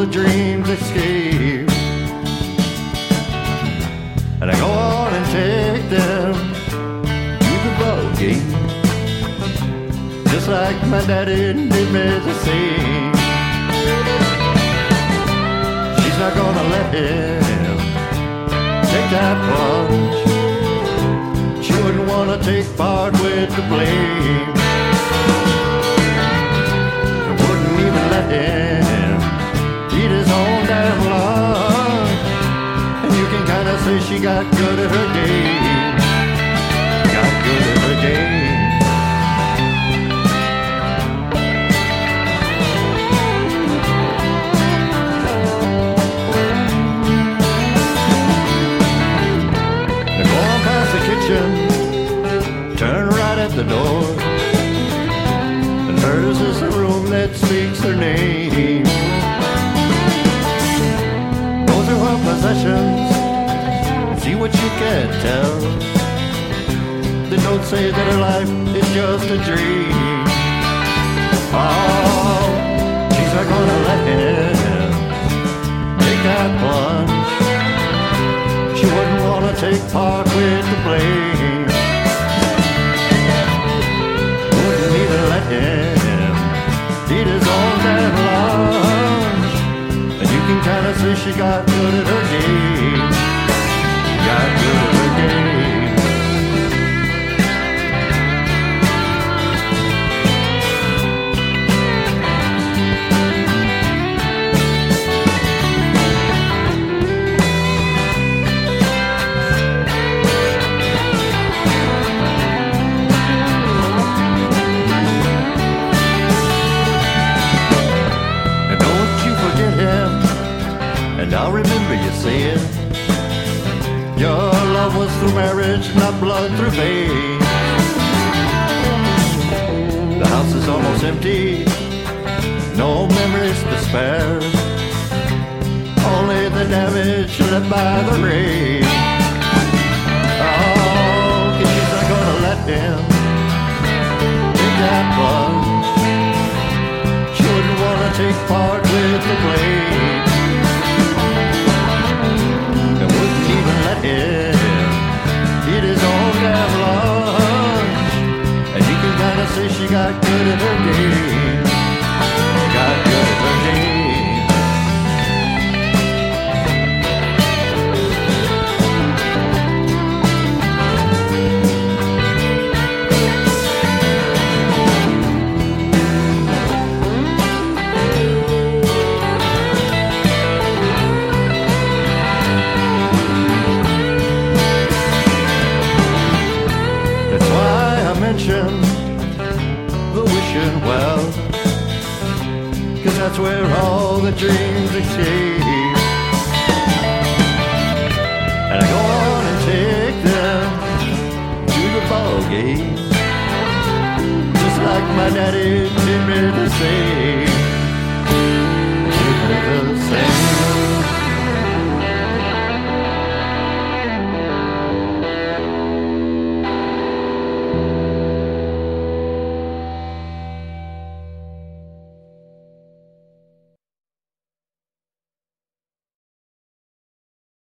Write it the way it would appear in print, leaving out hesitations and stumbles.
the dreams escape. And I go on and take them to the ball game, just like my daddy did me the same. She's not gonna let him take that plunge. She wouldn't wanna take part with the blame. Wouldn't even let him eat his own damn lunch. And you can kinda say she got good at her game. Got good at her game. Turn right at the door, and hers is the room that speaks her name. Those are her possessions, see what you can tell. They don't say that her life is just a dream. Oh, she's not gonna let him take that plunge. She wouldn't wanna take part with the blame. Wouldn't even let him eat his own damn lunch. And you can kinda see she got good at her game. Got good at her game. And I'll remember you saying your love was through marriage, not blood through veins. The house is almost empty, no memories to spare, only the damage left by the rain. Oh, 'cause she's not gonna let him take that plunge. She wouldn't wanna take part with the blame. Eat his own damn lunch. And you can kinda say she got good at her game. Got good at her game. The wishing well, 'cause that's where all the dreams escape. And I go on and take them to the ball game, just like my daddy did me the same.